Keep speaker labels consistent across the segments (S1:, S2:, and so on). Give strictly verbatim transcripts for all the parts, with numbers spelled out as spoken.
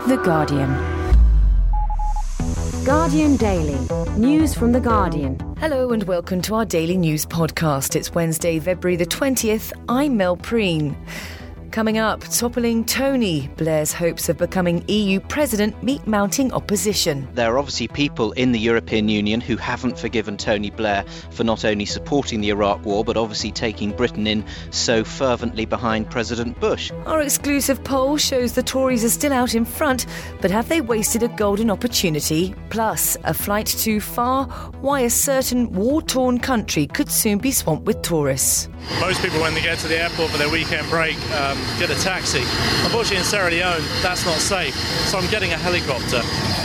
S1: The Guardian. Guardian Daily. News from The Guardian.
S2: Hello and welcome to our daily news podcast. It's Wednesday, February the twentieth. I'm Mel Preen. Coming up, toppling Tony Blair's hopes of becoming E U president meet mounting opposition.
S3: There are obviously people in the European Union who haven't forgiven Tony Blair for not only supporting the Iraq war, but obviously taking Britain in so fervently behind President Bush.
S2: Our exclusive poll shows the Tories are still out in front, but have they wasted a golden opportunity? Plus, a flight too far, why a certain war-torn country could soon be swamped with tourists.
S4: Most people, when they get to the airport for their weekend break, um, get a taxi. Unfortunately, in Sierra Leone, that's not safe, so I'm getting a helicopter.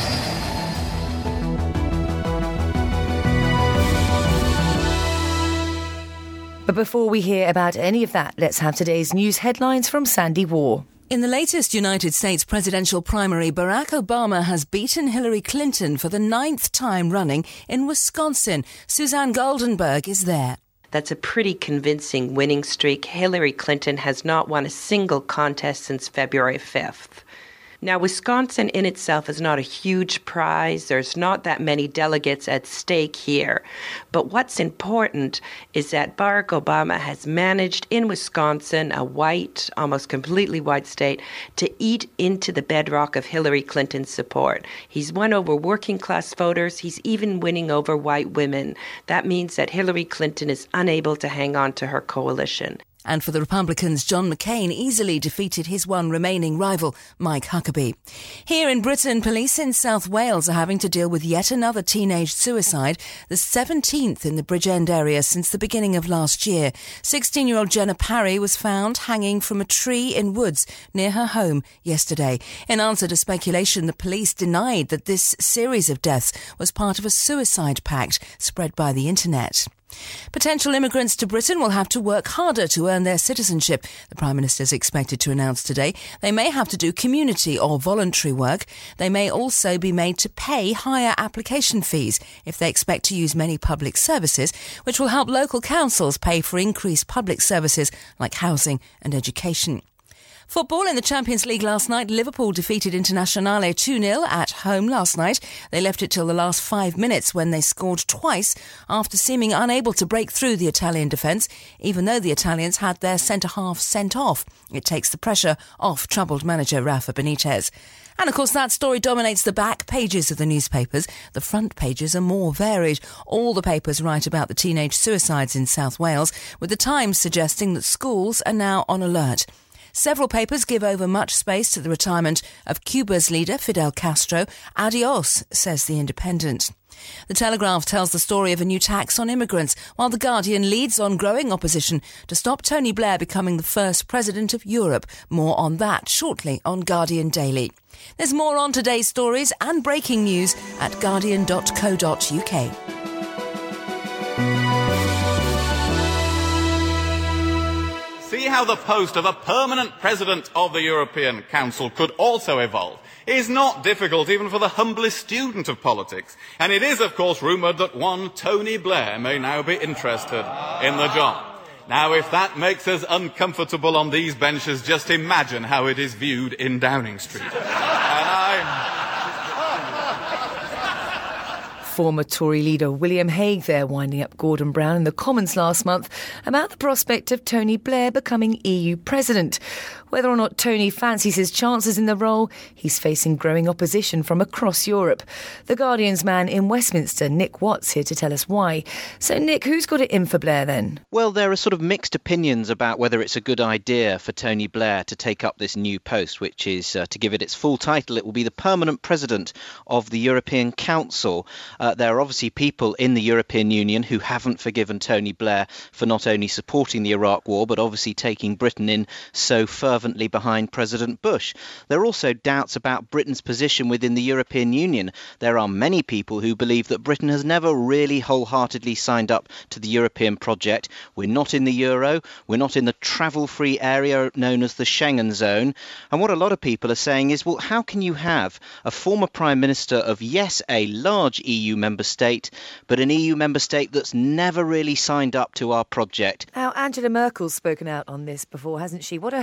S2: But before we hear about any of that, let's have today's news headlines from Sandy Waugh.
S5: In the latest United States presidential primary, Barack Obama has beaten Hillary Clinton for the ninth time running in Wisconsin. Suzanne Goldenberg is there.
S6: That's a pretty convincing winning streak. Hillary Clinton has not won a single contest since February fifth. Now, Wisconsin in itself is not a huge prize. There's not that many delegates at stake here. But what's important is that Barack Obama has managed in Wisconsin, a white, almost completely white state, to eat into the bedrock of Hillary Clinton's support. He's won over working class voters. He's even winning over white women. That means that Hillary Clinton is unable to hang on to her coalition.
S5: And for the Republicans, John McCain easily defeated his one remaining rival, Mike Huckabee. Here in Britain, police in South Wales are having to deal with yet another teenage suicide, the seventeenth in the Bridgend area since the beginning of last year. sixteen-year-old Jenna Parry was found hanging from a tree in woods near her home yesterday. In answer to speculation, the police denied that this series of deaths was part of a suicide pact spread by the internet. Potential immigrants to Britain will have to work harder to earn their citizenship, the Prime Minister is expected to announce today. They may have to do community or voluntary work. They may also be made to pay higher application fees if they expect to use many public services, which will help local councils pay for increased public services like housing and education. Football in the Champions League last night. Liverpool defeated Internazionale two nil at home last night. They left it till the last five minutes when they scored twice after seeming unable to break through the Italian defence, even though the Italians had their centre-half sent off. It takes the pressure off troubled manager Rafa Benitez. And of course that story dominates the back pages of the newspapers. The front pages are more varied. All the papers write about the teenage suicides in South Wales, with the Times suggesting that schools are now on alert. Several papers give over much space to the retirement of Cuba's leader, Fidel Castro. Adios, says The Independent. The Telegraph tells the story of a new tax on immigrants, while The Guardian leads on growing opposition to stop Tony Blair becoming the first president of Europe. More on that shortly on Guardian Daily. There's more on today's stories and breaking news at guardian dot co dot uk.
S7: See how the post of a permanent president of the European Council could also evolve. It is not difficult even for the humblest student of politics. And it is, of course, rumoured that one Tony Blair may now be interested in the job. Now, if that makes us uncomfortable on these benches, just imagine how it is viewed in Downing Street. And I...
S2: Former Tory leader William Hague there winding up Gordon Brown in the Commons last month about the prospect of Tony Blair becoming E U president. Whether or not Tony fancies his chances in the role, he's facing growing opposition from across Europe. The Guardian's man in Westminster, Nick Watts, here to tell us why. So, Nick, who's got it in for Blair then?
S3: Well, there are sort of mixed opinions about whether it's a good idea for Tony Blair to take up this new post, which is, uh, to give it its full title, it will be the permanent president of the European Council. Uh, there are obviously people in the European Union who haven't forgiven Tony Blair for not only supporting the Iraq war, but obviously taking Britain in so fervently behind President Bush. There are also doubts about Britain's position within the European Union. There are many people who believe that Britain has never really wholeheartedly signed up to the European project. We're not in the euro. We're not in the travel-free area known as the Schengen zone. And what a lot of people are saying is, well, how can you have a former Prime Minister of, yes, a large E U member state, but an E U member state that's never really signed up to our project?
S2: Now, Angela Merkel's spoken out on this before, hasn't she? What are her main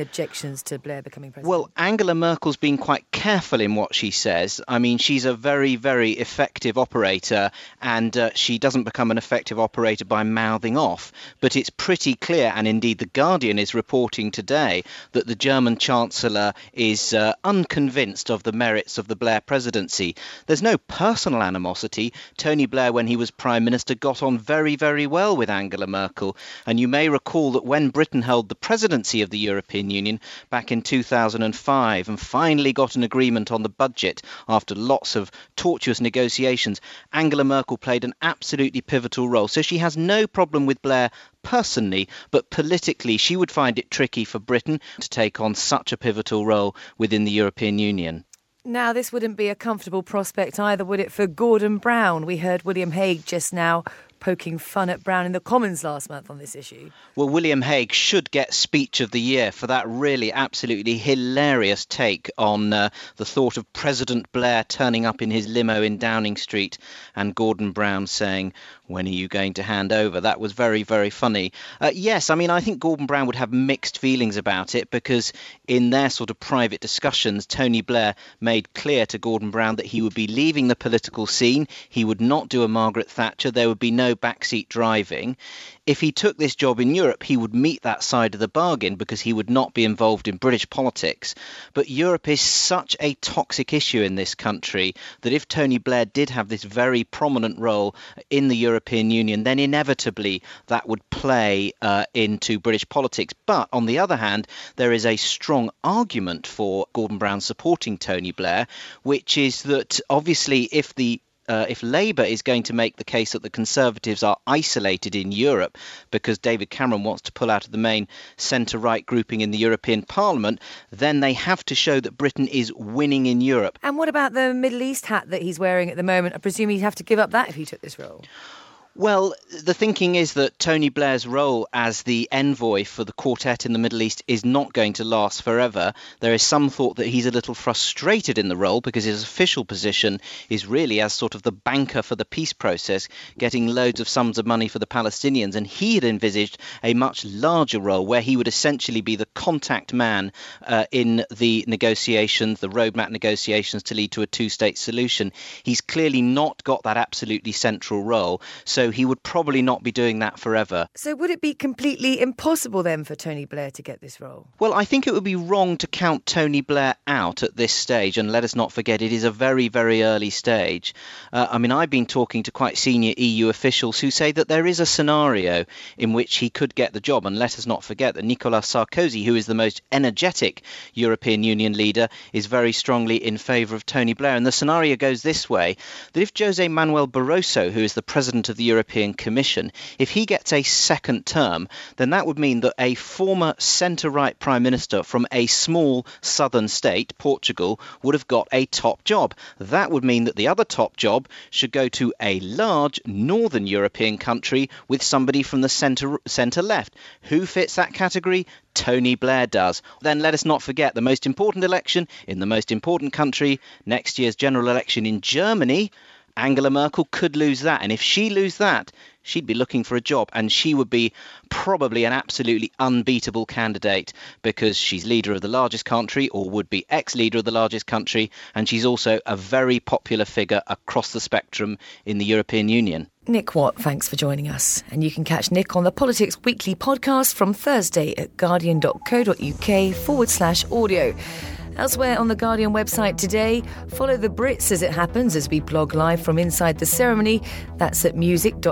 S2: objections to Blair becoming president?
S3: Well, Angela Merkel's been quite careful in what she says. I mean, she's a very, very effective operator, and uh, she doesn't become an effective operator by mouthing off. But it's pretty clear, and indeed The Guardian is reporting today, that the German Chancellor is uh, unconvinced of the merits of the Blair presidency. There's no personal animosity. Tony Blair, when he was Prime Minister, got on very, very well with Angela Merkel. And you may recall that when Britain held the presidency of the European Union back in two thousand five and finally got an agreement on the budget after lots of tortuous negotiations, Angela Merkel played an absolutely pivotal role. So she has no problem with Blair personally, but politically she would find it tricky for Britain to take on such a pivotal role within the European Union.
S2: Now, this wouldn't be a comfortable prospect either, would it, for Gordon Brown? We heard William Hague just now poking fun at Brown in the Commons last month on this issue.
S3: Well, William Hague should get Speech of the Year for that really absolutely hilarious take on uh, the thought of President Blair turning up in his limo in Downing Street and Gordon Brown saying, "When are you going to hand over?" That was very, very funny. Uh, yes, I mean, I think Gordon Brown would have mixed feelings about it because in their sort of private discussions, Tony Blair made clear to Gordon Brown that he would be leaving the political scene. He would not do a Margaret Thatcher. There would be no backseat driving. If he took this job in Europe, he would meet that side of the bargain because he would not be involved in British politics. But Europe is such a toxic issue in this country that if Tony Blair did have this very prominent role in the European Union, then inevitably that would play uh, into British politics. But on the other hand, there is a strong argument for Gordon Brown supporting Tony Blair, which is that obviously if the Uh, if Labour is going to make the case that the Conservatives are isolated in Europe because David Cameron wants to pull out of the main centre-right grouping in the European Parliament, then they have to show that Britain is winning in Europe.
S2: And what about the Middle East hat that he's wearing at the moment? I presume he'd have to give up that if he took this role.
S3: Well, the thinking is that Tony Blair's role as the envoy for the quartet in the Middle East is not going to last forever. There is some thought that he's a little frustrated in the role because his official position is really as sort of the banker for the peace process, getting loads of sums of money for the Palestinians. And he had envisaged a much larger role where he would essentially be the contact man uh, in the negotiations, the roadmap negotiations to lead to a two-state solution. He's clearly not got that absolutely central role. So he would probably not be doing that forever.
S2: So would it be completely impossible then for Tony Blair to get this role?
S3: Well, I think it would be wrong to count Tony Blair out at this stage. And let us not forget, it is a very, very early stage. Uh, I mean, I've been talking to quite senior E U officials who say that there is a scenario in which he could get the job. And let us not forget that Nicolas Sarkozy, who is the most energetic European Union leader, is very strongly in favour of Tony Blair. And the scenario goes this way, that if Jose Manuel Barroso, who is the president of the European Commission, if he gets a second term, then that would mean that a former centre-right prime minister from a small southern state, Portugal, would have got a top job. That would mean that the other top job should go to a large northern European country with somebody from the centre centre left. Who fits that category? Tony Blair does. Then let us not forget the most important election in the most important country, next year's general election in Germany. Angela Merkel could lose that. And if she loses that, she'd be looking for a job. And she would be probably an absolutely unbeatable candidate because she's leader of the largest country, or would be ex-leader of the largest country. And she's also a very popular figure across the spectrum in the European Union.
S2: Nick Watt, thanks for joining us. And you can catch Nick on the Politics Weekly podcast from Thursday at guardian.co.uk forward slash audio. Elsewhere on the Guardian website today, follow the Brits as it happens as we blog live from inside the ceremony. That's at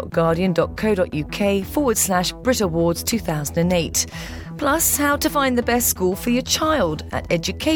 S2: music.guardian.co.uk forward slash Brit Awards two thousand eight. Plus, how to find the best school for your child at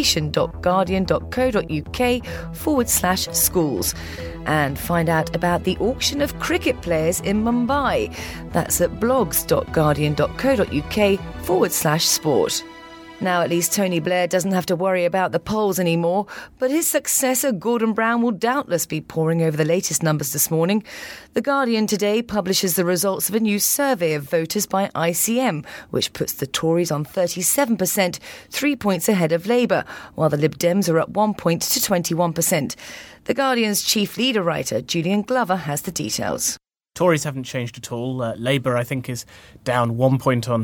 S2: education.guardian.co.uk forward slash schools. And find out about the auction of cricket players in Mumbai. That's at blogs.guardian.co.uk forward slash sport. Now at least Tony Blair doesn't have to worry about the polls anymore, but his successor Gordon Brown will doubtless be poring over the latest numbers this morning. The Guardian today publishes the results of a new survey of voters by I C M, which puts the Tories on thirty-seven percent, three points ahead of Labour, while the Lib Dems are up one point to twenty-one percent. The Guardian's chief leader writer, Julian Glover, has the details.
S8: Tories haven't changed at all. Uh, Labour, I think, is down one point on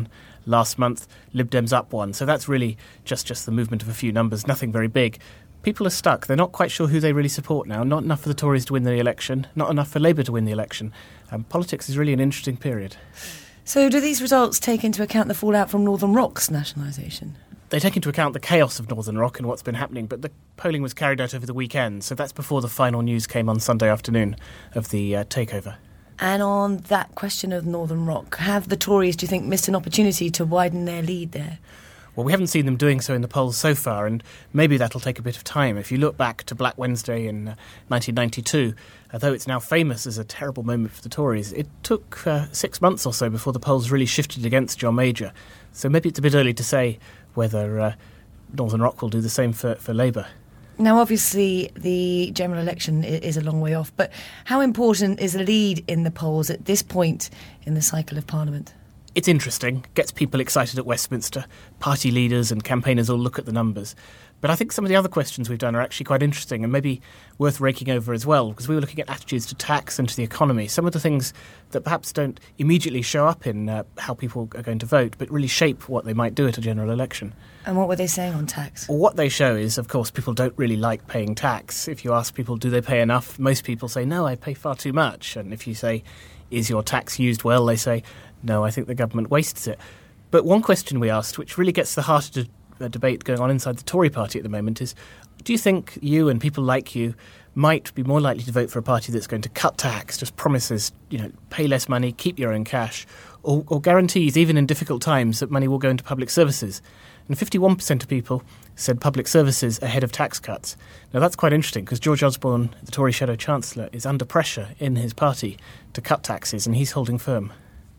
S8: last month. Lib Dems up one. So that's really just, just the movement of a few numbers, nothing very big. People are stuck. They're not quite sure who they really support now. Not enough for the Tories to win the election, not enough for Labour to win the election. Um, politics is really an interesting period.
S2: So do these results take into account the fallout from Northern Rock's nationalisation?
S8: They take into account the chaos of Northern Rock and what's been happening, but the polling was carried out over the weekend, so that's before the final news came on Sunday afternoon of the uh, takeover.
S2: And on that question of Northern Rock, have the Tories, do you think, missed an opportunity to widen their lead there?
S8: Well, we haven't seen them doing so in the polls so far, and maybe that'll take a bit of time. If you look back to Black Wednesday in uh, nineteen ninety-two, although it's now famous as a terrible moment for the Tories, it took uh, six months or so before the polls really shifted against John Major. So maybe it's a bit early to say whether uh, Northern Rock will do the same for, for Labour.
S2: Now, obviously, the general election is a long way off, but how important is the lead in the polls at this point in the cycle of Parliament?
S8: It's interesting, gets people excited at Westminster. Party leaders and campaigners all look at the numbers. But I think some of the other questions we've done are actually quite interesting and maybe worth raking over as well, because we were looking at attitudes to tax and to the economy, some of the things that perhaps don't immediately show up in uh, how people are going to vote, but really shape what they might do at a general election.
S2: And what were they saying on tax?
S8: Well, what they show is, of course, people don't really like paying tax. If you ask people, do they pay enough? Most people say, no, I pay far too much. And if you say, is your tax used well? They say, no, I think the government wastes it. But one question we asked, which really gets to the heart of the debate going on inside the Tory party at the moment, is do you think you and people like you might be more likely to vote for a party that's going to cut tax, just promises, you know, pay less money, keep your own cash, or, or guarantees, even in difficult times, that money will go into public services? And fifty-one percent of people said public services ahead of tax cuts. Now, that's quite interesting, because George Osborne, the Tory Shadow Chancellor, is under pressure in his party to cut taxes, and he's holding firm.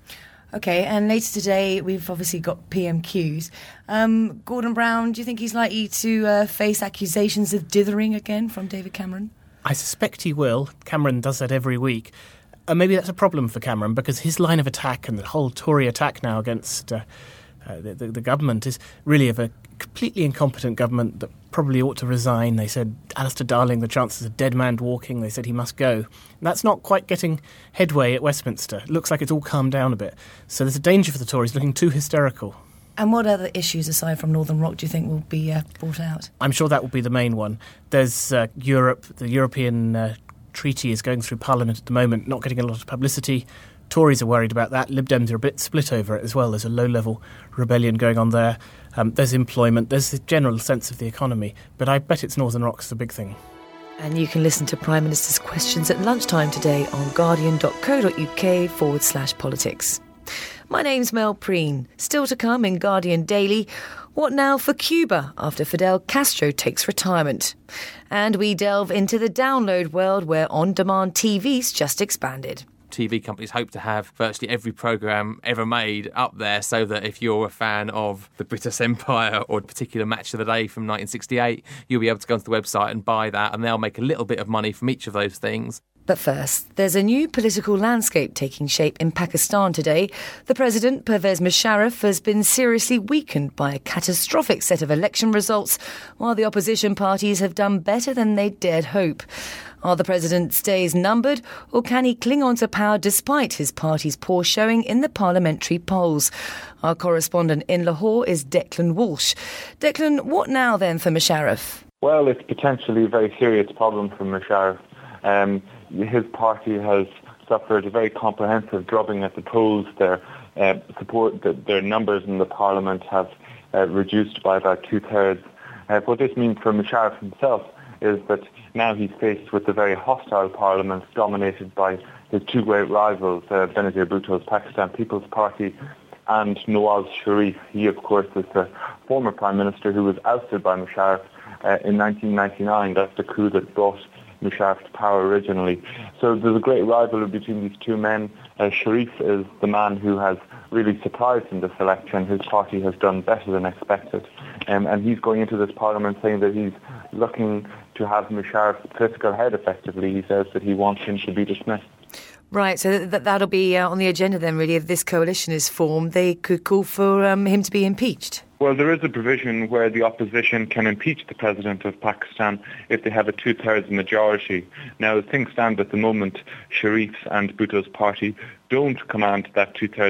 S2: OK, and later today we've obviously got P M Qs. Um, Gordon Brown, do you think he's likely to uh, face accusations of dithering again from David Cameron?
S8: I suspect he will. Cameron does that every week. And maybe that's a problem for Cameron, because his line of attack and the whole Tory attack now against uh, uh, the, the, the government is really of a completely incompetent government that probably ought to resign. They said Alistair Darling, the Chancellor's a dead man walking. They said he must go. And that's not quite getting headway at Westminster. It looks like it's all calmed down a bit. So there's a danger for the Tories looking too hysterical.
S2: And what other issues, aside from Northern Rock, do you think will be uh, brought out?
S8: I'm sure that will be the main one. There's uh, Europe. The European uh, Treaty is going through Parliament at the moment, not getting a lot of publicity. Tories are worried about that. Lib Dems are a bit split over it as well. There's a low-level rebellion going on there. Um, there's employment. There's the general sense of the economy. But I bet it's Northern Rock's the big thing.
S2: And you can listen to Prime Minister's questions at lunchtime today on guardian.co.uk forward slash politics. My name's Mel Preen. Still to come in Guardian Daily, what now for Cuba after Fidel Castro takes retirement? And we delve into the download world where on-demand T V's just expanded.
S9: T V companies hope to have virtually every programme ever made up there, so that if you're a fan of the British Empire or a particular match of the day from nineteen sixty-eight, you'll be able to go onto the website and buy that, and they'll make a little bit of money from each of those things.
S2: But first, there's a new political landscape taking shape in Pakistan today. The president, Pervez Musharraf, has been seriously weakened by a catastrophic set of election results, while the opposition parties have done better than they dared hope. Are the president's days numbered, or can he cling on to power despite his party's poor showing in the parliamentary polls? Our correspondent in Lahore is Declan Walsh. Declan, what now then for Musharraf?
S10: Well, it's potentially a very serious problem for Musharraf. Um, his party has suffered a very comprehensive drubbing at the polls. Their uh, support, the, their numbers in the parliament have uh, reduced by about two-thirds. Uh, what this means for Musharraf himself is that now he's faced with a very hostile parliament dominated by his two great rivals, uh, Benazir Bhutto's Pakistan People's Party and Nawaz Sharif. He, of course, is the former Prime Minister who was ousted by Musharraf uh, in nineteen ninety-nine. That's the coup that brought Musharraf to power originally. So there's a great rivalry between these two men. Uh, Sharif is the man who has really surprised in this election. His party has done better than expected. Um, and he's going into this parliament saying that he's looking to have Musharraf's political head effectively. He says that he wants him to be dismissed.
S2: Right, so that, that'll be uh, on the agenda then, really, if this coalition is formed. They could call for um, him to be impeached.
S10: Well, there is a provision where the opposition can impeach the president of Pakistan if they have a two-thirds majority. Now, as things stand at the moment, Sharif's and Bhutto's party don't command that two-thirds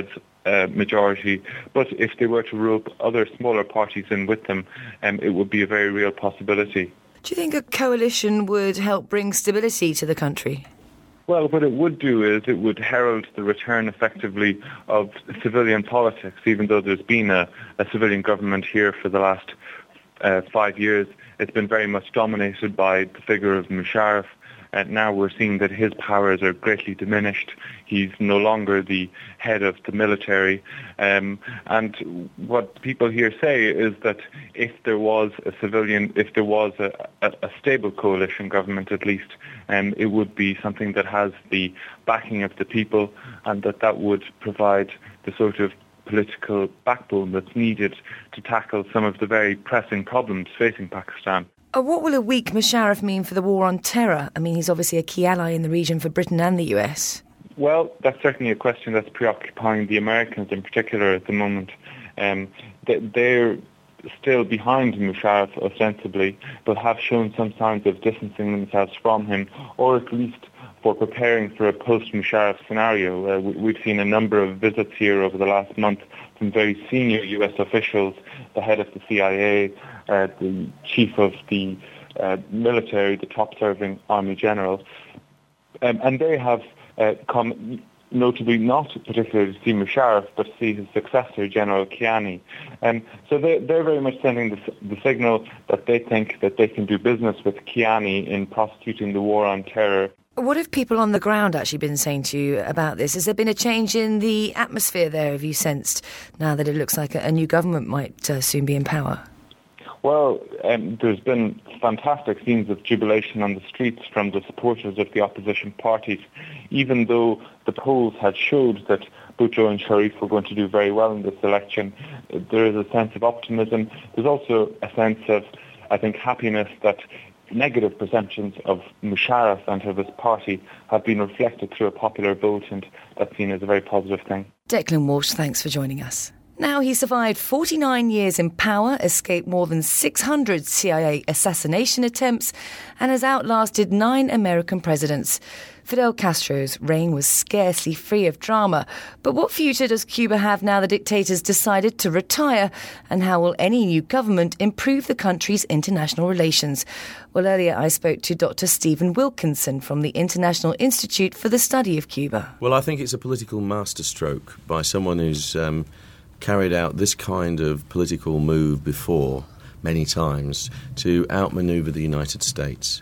S10: uh, majority, but if they were to rope other smaller parties in with them, um, it would be a very real possibility.
S2: Do you think a coalition would help bring stability to the country?
S10: Well, what it would do is it would herald the return, effectively, of civilian politics. Even though there's been a, a civilian government here for the last uh, five years, it's been very much dominated by the figure of Musharraf. And now we're seeing that his powers are greatly diminished. He's no longer the head of the military. Um, and what people here say is that if there was a civilian, if there was a, a, a stable coalition government at least, um, it would be something that has the backing of the people, and that that would provide the sort of political backbone that's needed to tackle some of the very pressing problems facing Pakistan.
S2: Uh, what will a weak Musharraf mean for the war on terror? I mean, he's obviously a key ally in the region for Britain and the U S.
S10: Well, that's certainly a question that's preoccupying the Americans in particular at the moment. Um, they're still behind Musharraf ostensibly, but have shown some signs of distancing themselves from him, or at least for preparing for a post-Musharraf scenario. Uh, we've seen a number of visits here over the last month from very senior U S officials, the head of the C I A, uh, the chief of the uh, military, the top-serving army general, um, and they have uh, come notably not particularly to see Musharraf, but to see his successor, General Kiani. Um, so they, they're very much sending the, the signal that they think that they can do business with Kiani in prosecuting the war on terror.
S2: What have people on the ground actually been saying to you about this? Has there been a change in the atmosphere there, have you sensed, now that it looks like a, a new government might uh, soon be in power?
S10: Well, um, there's been fantastic scenes of jubilation on the streets from the supporters of the opposition parties, even though the polls had showed that Bhutto and Sharif were going to do very well in this election. There is a sense of optimism. There's also a sense of, I think, happiness that negative perceptions of Musharraf and of his party have been reflected through a popular vote, and that's seen as a very positive thing.
S2: Declan Walsh, thanks for joining us. Now, he survived forty-nine years in power, escaped more than six hundred C I A assassination attempts, and has outlasted nine American presidents. Fidel Castro's reign was scarcely free of drama. But what future does Cuba have now the dictator's decided to retire? And how will any new government improve the country's international relations? Well, earlier I spoke to Doctor Stephen Wilkinson from the International Institute for the Study of Cuba.
S11: Well, I think it's a political masterstroke by someone who's um, carried out this kind of political move before many times to outmaneuver the United States.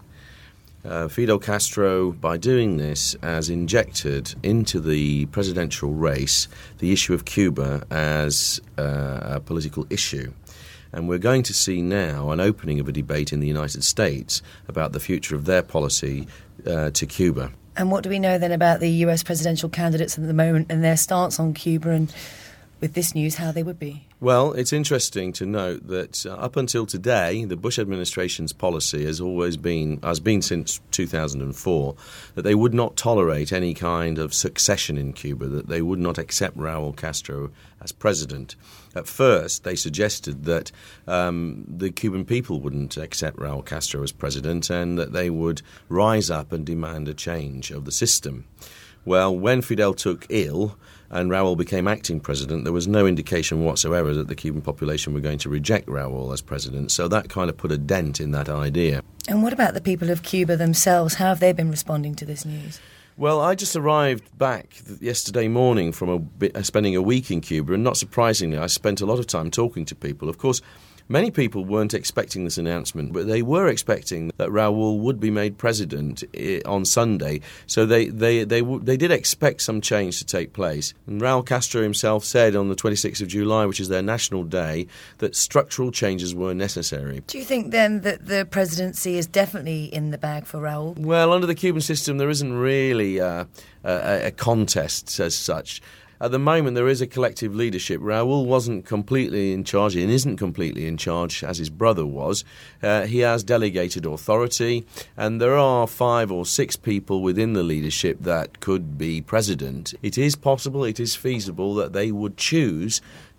S11: Uh, Fidel Castro, by doing this, has injected into the presidential race the issue of Cuba as uh, a political issue. And we're going to see now an opening of a debate in the United States about the future of their policy uh, to Cuba.
S2: And what do we know then about the U S presidential candidates at the moment and their stance on Cuba, and with this news, how they would be?
S11: Well, it's interesting to note that uh, up until today, the Bush administration's policy has always been, has been since two thousand four, that they would not tolerate any kind of succession in Cuba, that they would not accept Raul Castro as president. At first, they suggested that um, the Cuban people wouldn't accept Raul Castro as president and that they would rise up and demand a change of the system. Well, when Fidel took ill and Raul became acting president, there was no indication whatsoever that the Cuban population were going to reject Raul as president. So that kind of put a dent in that idea.
S2: And what about the people of Cuba themselves? How have they been responding to this news?
S11: Well, I just arrived back yesterday morning from a bit, spending a week in Cuba, and not surprisingly, I spent a lot of time talking to people. Of course, many people weren't expecting this announcement, but they were expecting that Raul would be made president on Sunday. So they they they, they did expect some change to take place. And Raul Castro himself said on the twenty-sixth of July, which is their national day, that structural changes were necessary.
S2: Do you think then that the presidency is definitely in the bag for Raul?
S11: Well, under the Cuban system, there isn't really uh, a, a contest as such. At the moment, there is a collective leadership. Raul wasn't completely in charge and isn't completely in charge as his brother was. Uh, he has delegated authority, and there are five or six people within the leadership that could be president. It is possible, it is feasible that they would choose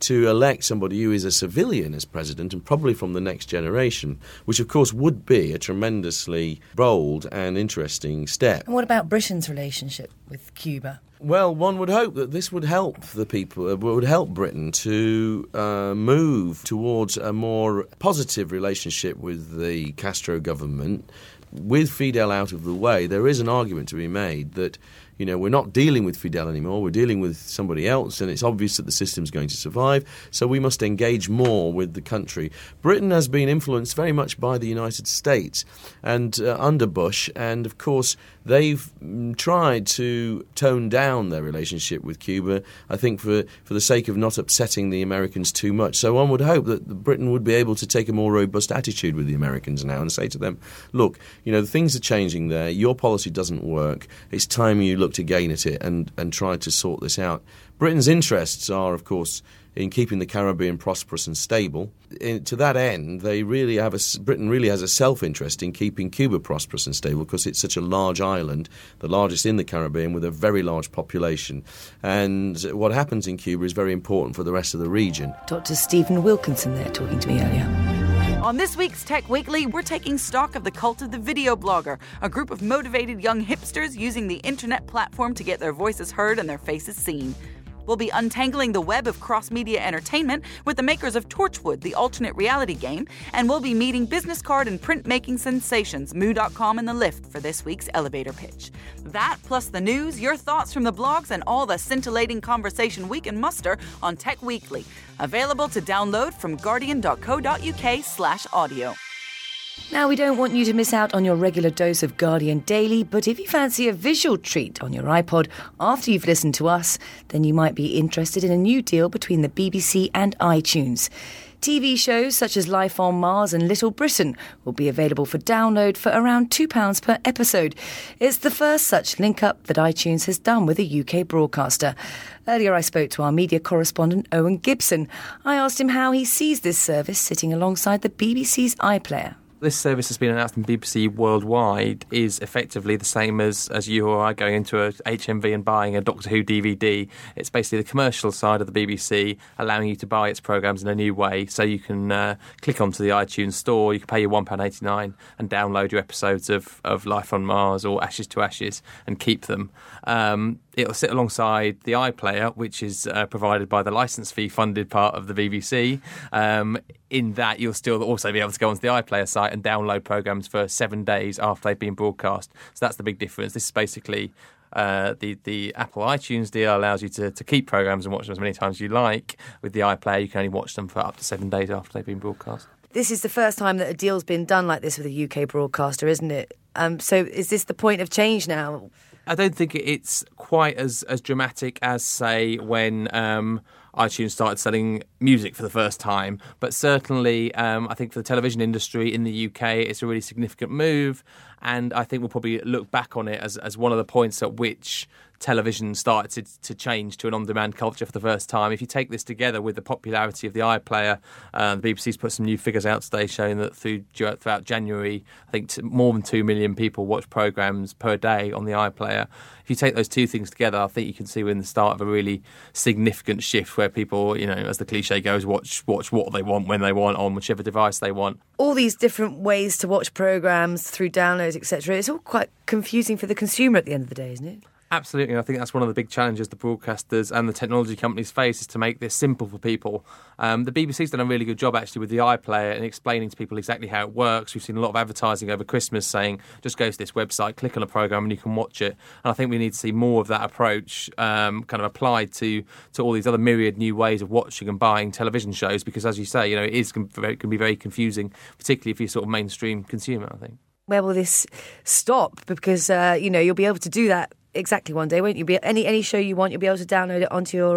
S11: to elect somebody who is a civilian as president, and probably from the next generation, which of course would be a tremendously bold and interesting step.
S2: And what about Britain's relationship with Cuba?
S11: Well, one would hope that this would help the people, uh, would help Britain to uh, move towards a more positive relationship with the Castro government. With Fidel out of the way, there is an argument to be made that, you know, we're not dealing with Fidel anymore, we're dealing with somebody else, and it's obvious that the system's going to survive, so we must engage more with the country. Britain has been influenced very much by the United States and uh, under Bush, and of course they've mm, tried to tone down their relationship with Cuba, I think for, for the sake of not upsetting the Americans too much. So one would hope that Britain would be able to take a more robust attitude with the Americans now and say to them, look, you know, things are changing there, your policy doesn't work, it's time you looked again at it and, and tried to sort this out. Britain's interests are, of course, in keeping the Caribbean prosperous and stable. In, to that end, they really have a, Britain really has a self-interest in keeping Cuba prosperous and stable because it's such a large island, the largest in the Caribbean, with a very large population. And what happens in Cuba is very important for the rest of the region.
S2: Doctor Stephen Wilkinson there talking to me earlier.
S12: On this week's Tech Weekly, we're taking stock of the cult of the video blogger, a group of motivated young hipsters using the internet platform to get their voices heard and their faces seen. We'll be untangling the web of cross-media entertainment with the makers of Torchwood, the alternate reality game, and we'll be meeting business card and print-making sensations Moo dot com and The Lift for this week's elevator pitch. That, plus the news, your thoughts from the blogs, and all the scintillating conversation we can muster on Tech Weekly. Available to download from guardian dot co dot uk slash audio.
S2: Now, we don't want you to miss out on your regular dose of Guardian Daily, but if you fancy a visual treat on your iPod after you've listened to us, then you might be interested in a new deal between the B B C and iTunes. T V shows such as Life on Mars and Little Britain will be available for download for around two pounds per episode. It's the first such link-up that iTunes has done with a U K broadcaster. Earlier I spoke to our media correspondent Owen Gibson. I asked him how he sees this service sitting alongside the B B C's iPlayer.
S9: This service has been announced in B B C worldwide is effectively the same as, as you or I going into a H M V and buying a Doctor Who D V D. It's basically the commercial side of the B B C, allowing you to buy its programmes in a new way. So you can uh, click onto the iTunes store, you can pay your one pound eighty-nine and download your episodes of, of Life on Mars or Ashes to Ashes and keep them. Um, it'll sit alongside the iPlayer, which is uh, provided by the licence fee funded part of the B B C. Um, in that, you'll still also be able to go onto the iPlayer site and download programmes for seven days after they've been broadcast. So that's the big difference. This is basically uh, the, the Apple iTunes deal allows you to, to keep programmes and watch them as many times as you like. With the iPlayer, you can only watch them for up to seven days after they've been broadcast.
S2: This is the first time that a deal's been done like this with a U K broadcaster, isn't it? Um, so is this the point of change now?
S9: I don't think it's quite as, as dramatic as, say, when um, iTunes started selling music for the first time. But certainly, um, I think for the television industry in the U K, it's a really significant move. And I think we'll probably look back on it as, as one of the points at which television started to, to change to an on-demand culture for the first time. If you take this together with the popularity of the iPlayer, uh, the B B C's put some new figures out today showing that through, throughout January, I think more than two million people watch programmes per day on the iPlayer. If you take those two things together, I think you can see we're in the start of a really significant shift where people, you know, as the cliche goes, watch watch what they want, when they want, on whichever device they want.
S2: All these different ways to watch programmes through downloads, et cetera, it's all quite confusing for the consumer at the end of the day, isn't it?
S9: Absolutely, and I think that's one of the big challenges the broadcasters and the technology companies face is to make this simple for people. Um, the B B C's done a really good job actually with the iPlayer and explaining to people exactly how it works. We've seen a lot of advertising over Christmas saying just go to this website, click on a programme and you can watch it. And I think we need to see more of that approach um, kind of applied to, to all these other myriad new ways of watching and buying television shows because, as you say, you know, it is can, can be very confusing, particularly if you're sort of mainstream consumer, I think.
S2: Where will this stop? Because, uh, you know, you'll be able to do that exactly one day, won't you? Be any any show you want, you'll be able to download it onto your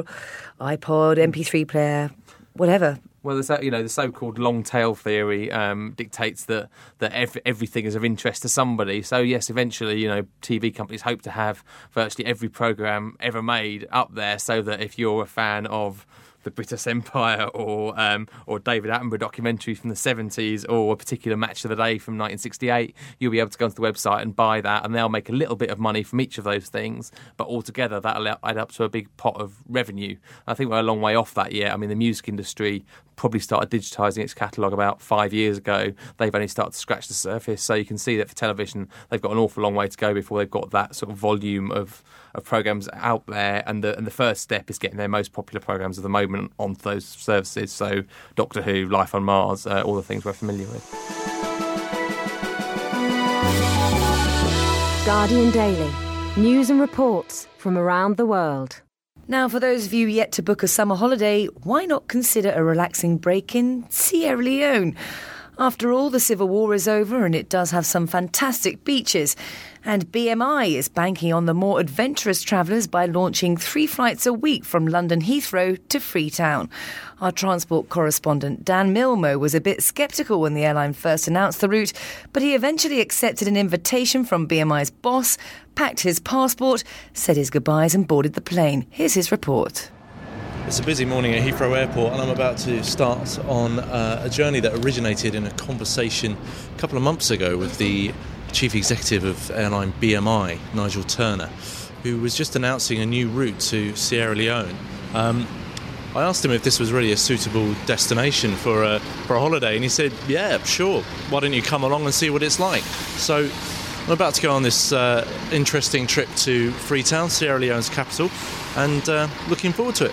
S2: iPod, M P three player, whatever.
S9: Well, the you know the so-called long tail theory um, dictates that that ev- everything is of interest to somebody. So yes, eventually, you know, T V companies hope to have virtually every programme ever made up there, so that if you're a fan of the British Empire or um, or David Attenborough documentary from the seventies or a particular match of the day from nineteen sixty-eight, you'll be able to go onto the website and buy that, and they'll make a little bit of money from each of those things, but altogether that'll add up to a big pot of revenue. I think we're a long way off that yet. I mean, the music industry probably started digitising its catalogue about five years ago. They've only started to scratch the surface, so you can see that for television they've got an awful long way to go before they've got that sort of volume of, of programmes out there, and the and the first step is getting their most popular programmes of the moment onto those services, so Doctor Who, Life on Mars, uh, all the things we're familiar with.
S1: Guardian Daily. News and reports from around the world.
S2: Now, for those of you yet to book a summer holiday, why not consider a relaxing break in Sierra Leone? After all, the civil war is over and it does have some fantastic beaches. And B M I is banking on the more adventurous travellers by launching three flights a week from London Heathrow to Freetown. Our transport correspondent Dan Milmo was a bit sceptical when the airline first announced the route, but he eventually accepted an invitation from B M I's boss, packed his passport, said his goodbyes and boarded the plane. Here's his report.
S4: It's a busy morning at Heathrow Airport, and I'm about to start on uh, a journey that originated in a conversation a couple of months ago with the chief executive of airline B M I, Nigel Turner, who was just announcing a new route to Sierra Leone. Um, I asked him if this was really a suitable destination for a, for a holiday, and he said, yeah, sure, why don't you come along and see what it's like? So I'm about to go on this uh, interesting trip to Freetown, Sierra Leone's capital, and uh, looking forward to it.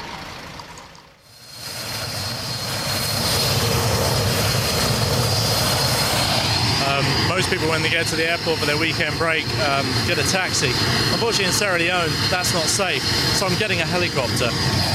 S4: Um, most people, when they get to the airport for their weekend break, um, get a taxi. Unfortunately, in Sierra Leone, that's not safe, so I'm getting a helicopter.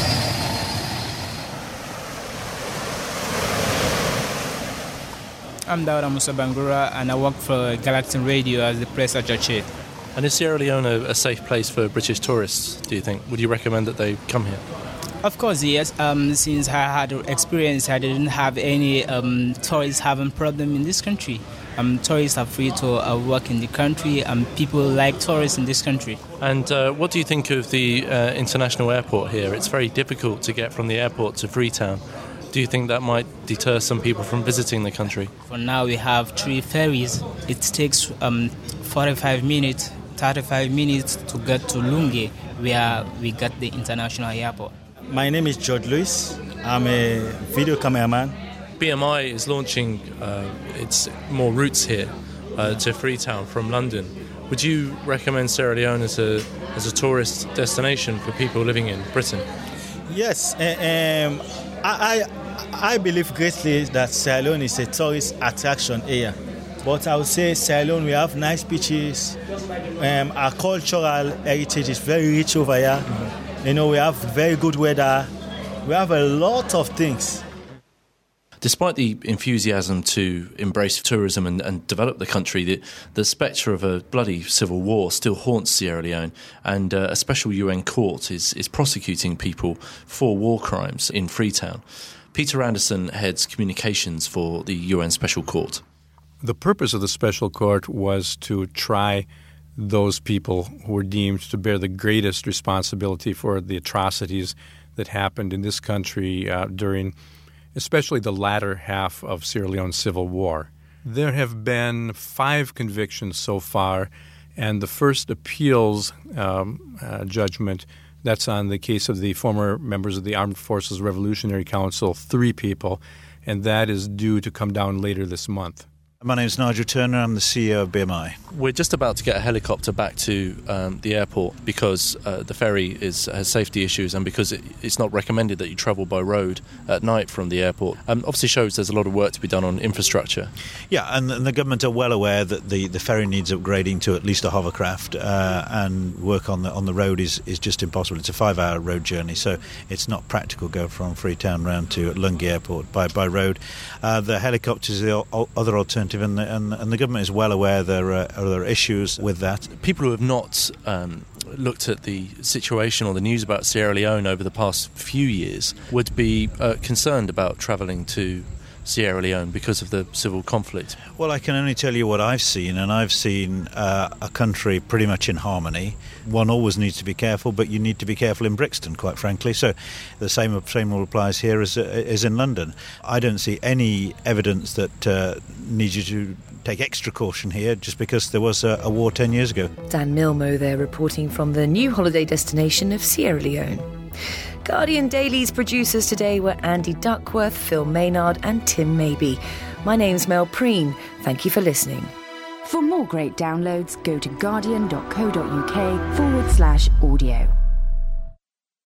S13: I'm Dawda Musa Bangura, and I work for Galaxy Radio as the press attaché.
S4: And is Sierra Leone a, a safe place for British tourists, do you think? Would you recommend that they come here?
S13: Of course, yes. Um, since I had experience, I didn't have any um, tourists having problem in this country. Um, tourists are free to uh, work in the country, and people like tourists in this country.
S4: And uh, what do you think of the uh, international airport here? It's very difficult to get from the airport to Freetown. Do you think that might deter some people from visiting the country?
S13: For now, we have three ferries. It takes um, forty-five minutes, thirty-five minutes to get to Lungi, where we got the international airport.
S14: My name is George Lewis. I'm a video cameraman.
S4: B M I is launching uh, its more routes here uh, to Freetown from London. Would you recommend Sierra Leone as a as a tourist destination for people living in Britain?
S14: Yes, uh, um, I, I I believe greatly that Sierra Leone is a tourist attraction area. But I would say Sierra Leone, we have nice beaches. Um, our cultural heritage is very rich over here. Mm-hmm. You know, we have very good weather. We have a lot of things.
S4: Despite the enthusiasm to embrace tourism and, and develop the country, the, the spectre of a bloody civil war still haunts Sierra Leone, and uh, a special U N court is, is prosecuting people for war crimes in Freetown. Peter Anderson heads communications for the U N Special Court.
S15: The purpose of the Special Court was to try those people who were deemed to bear the greatest responsibility for the atrocities that happened in this country uh, during especially the latter half of Sierra Leone's civil war. There have been five convictions so far, and the first appeals um, uh, judgment, that's on the case of the former members of the Armed Forces Revolutionary Council, three people, and that is due to come down later this month.
S16: My name is Nigel Turner. I'm the C E O of B M I.
S4: We're just about to get a helicopter back to um, the airport because uh, the ferry is, has safety issues, and because it, it's not recommended that you travel by road at night from the airport. Um, obviously shows there's a lot of work to be done on infrastructure.
S16: Yeah, and, and the government are well aware that the, the ferry needs upgrading to at least a hovercraft, uh, and work on the on the road is, is just impossible. It's a five-hour road journey, so it's not practical to go from Freetown round to Lungi Airport by, by road. Uh, the helicopters are the other alternative. And the, and, and the government is well aware there are other issues with that.
S4: People who have not um, looked at the situation or the news about Sierra Leone over the past few years would be uh, concerned about travelling to Sierra Leone because of the civil conflict?
S16: Well, I can only tell you what I've seen, and I've seen uh, a country pretty much in harmony. One always needs to be careful, but you need to be careful in Brixton, quite frankly. So the same same rule applies here as, uh, as in London. I don't see any evidence that uh, needs you to take extra caution here just because there was a, a war ten years ago.
S2: Dan Milmo there reporting from the new holiday destination of Sierra Leone. Guardian Daily's producers today were Andy Duckworth, Phil Maynard and Tim Maybe. My name's Mel Preen. Thank you for listening.
S1: For more great downloads, go to guardian.co.uk forward slash audio.